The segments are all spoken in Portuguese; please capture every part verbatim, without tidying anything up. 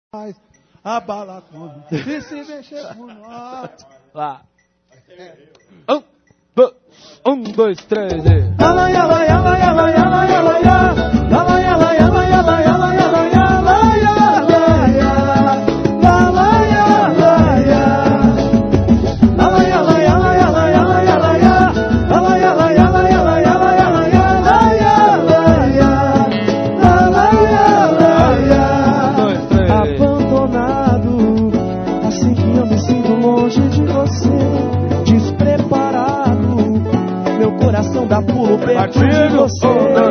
A bala quando e se mexer por nós. Lá. Um, dois, um, dois, três e... Yala, yala, yala, yala, yala, yala, yala. Yala, yala, yala, yala, yala, yala, yala, yala, yala. Yala, yala, yala. Yala, yala, yala, yala, yala, yala, yala. Yala, yala, yala, yala, yala, yala, yala, yala, yala. Yala, yala, yala. Abandonado, assim que eu me sinto longe de você. Despreparado, meu coração dá pulo perto de você.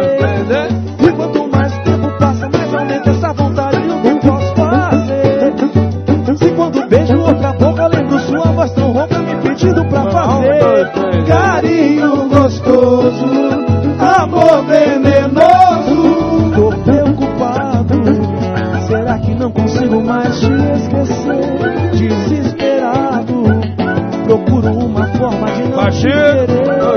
E quanto mais tempo passa, mais aumenta essa vontade. O que posso fazer? Se quando beijo outra boca, lembro sua voz tão rouca me pedindo pra fazer carinho gostoso, amor venenoso. Tô preocupado, será que não consigo mais te esquecer? Desesperado, procuro uma forma de não te querer.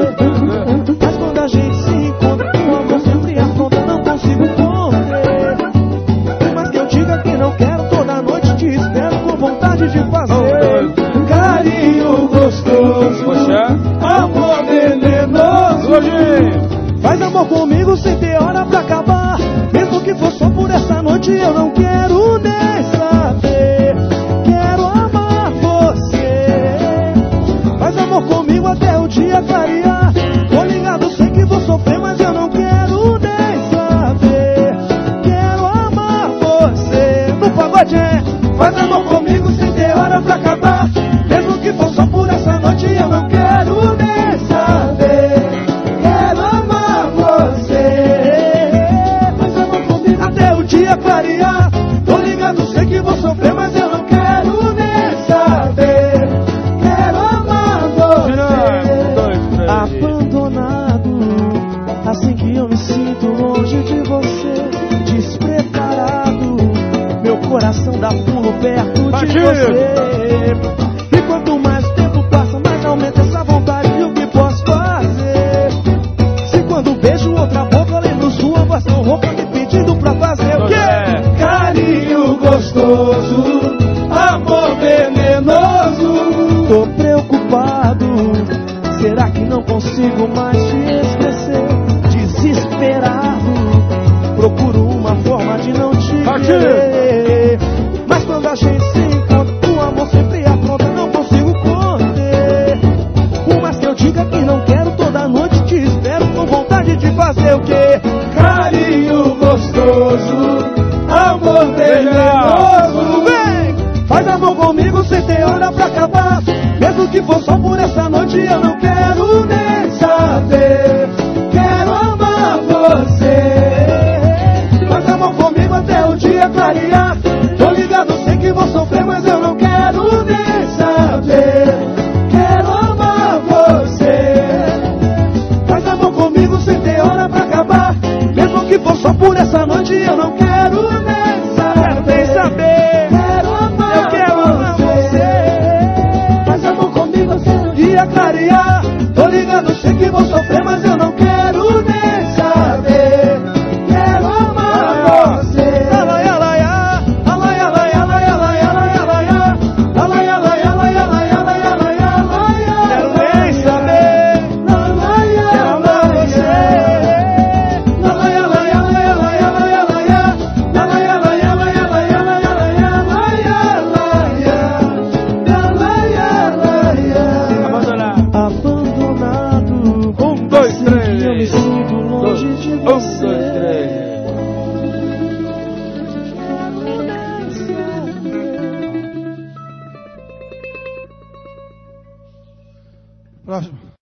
Mas quando a gente se encontra, o amor sempre afronta, não consigo conter. Por mais que eu diga que não quero, toda noite te espero com vontade de fazer carinho gostoso, amor venenoso. Faz amor comigo sem ter hora pra acabar, mesmo que for só por essa noite, eu não quero nem saber. Quero amar você. Faz amor comigo até o dia clarear. Tô ligado, sei que vou sofrer, mas eu não quero nem saber. Quero amar você. No pagode é, faz amor comigo sem ter hora pra acabar, mesmo que for só por essa noite, eu não quero nem saber. Quero amar você. Faz amor comigo até o dia clarear. Tô ligado, sei que vou sofrer, mas eu não quero nem saber. Quero amar você. Abandonado, assim que eu me sinto longe de você. Despreparado, meu coração dá pulo perto de você. E quanto mais tempo passa, mais aumenta essa vontade. E o que posso fazer? Se quando beijo outra boca, lembro sua voz tão rouca me pedindo pra fazer o quê? Carinho gostoso, amor venenoso. Tô preocupado, será que não consigo mais te esquecer? Desesperado, procuro uma forma de não te querer. Mas quando a gente se encontra, o amor sempre afronta, não consigo conter. Por mais que eu diga que não quero, toda noite te espero com vontade de fazer o quê? Carinho gostoso, amor venenoso. Vem, faz amor comigo sem ter hora pra acabar, mesmo que for só por essa noite, eu não quero nem saber. Quero amar você. Faz amor comigo até o dia clarear. Tô ligado, sei que vou sofrer, mas eu não quero nem saber. Quero amar você. Faz amor comigo sem ter hora pra acabar, mesmo que for só por essa noite, eu não quero nem saber. Nem saber. Quero amar, eu quero amar você. Faz amor comigo até o dia clarear. Tô ligado, sei que vou sofrer, mas eu não quero nem saber. Quero amar você. Yala, yala, yala. Yala, yala, yala, yala, yala, yala, yala. Yala, yala, yala, yala, yala, yala, yala, yala. Quero nem saber. Yala, yala, quero amar você. Yala, yala, yala, yala, yala, yala, yala. Yala, yala, yala, yala, yala, yala, yala, yala, yala. Yala, yala, yala. Abandonado. Abandonado. Um, dois, três. Eu me sinto longe de você. Um, dois, três. Próximo.